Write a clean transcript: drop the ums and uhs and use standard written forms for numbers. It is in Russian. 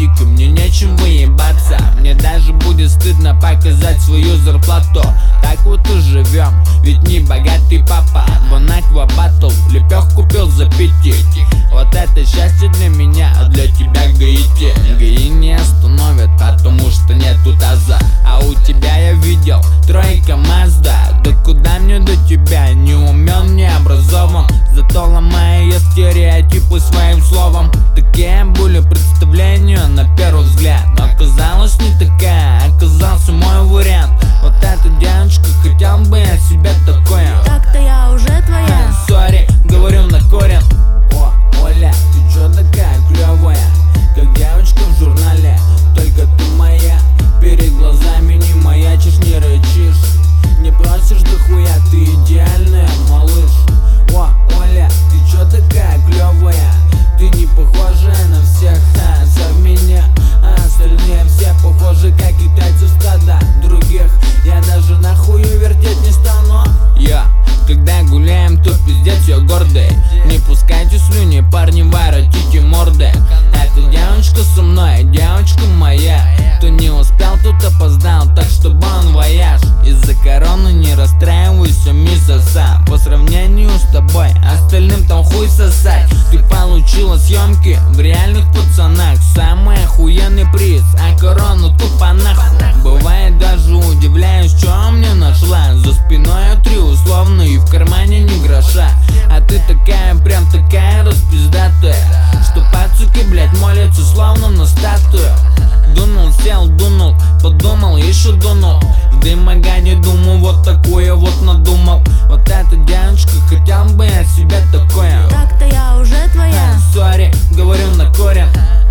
медик, и мне нечем выебаться. Мне даже будет стыдно показать свою зарплату. Так вот и живем, ведь не богатый папа. Бонаква батл, лепех купил за 5. Вот это счастье для меня, а для тебя гаити. ГАИ не остановят, потому что нету таза. А у тебя я видел тройка Мазда. Да куда мне до тебя, не умен, не образован. Зато ломаю я стереотипы своим словом. Такие были представления на первый взгляд, но оказалось не такая, оказался мой вариант. Вот эта девочка, хотел бы я себе такое. Так-то я уже твоя. Сори, говорю на корень. О, Оля, ты чё такая клёвая, как девочка в журнале, только ты моя. Перед глазами не маячишь, не рычишь, не просишь дохуя, ты идеальная, малыш. О, Оля, ты чё такая клёвая, ты не похожая на всех, за меня. А остальные все похожи, как китайцы в стада других. Я даже нахую вертеть не стану. Когда гуляем, то пиздец я гордый. Не пускайте слюни, парни, воротите морды. Эта девочка со мной, девочка моя. Кто не успел, тот опоздал, так что бон вояж. Из-за короны не расстраивайся, мисса. По сравнению с тобой, остальным там хуй сосать. Ты получила съемки в реальных пацанах. Самый охуенный приз, а корону тупо нахуй. Бывает даже удивляюсь, чё мне нашла. За спиной я 3 условно и в кармане ни гроша. А ты такая, прям такая распиздатая, что пацуки, блять, молятся словно на статую. Дунул, сел, дунул, подумал, еще дунул. В дымогане думаю, вот такое вот надумал. Вот эта девочка, хотел бы я себе такое. Так-то я уже твоя. Сори, говорю на корень.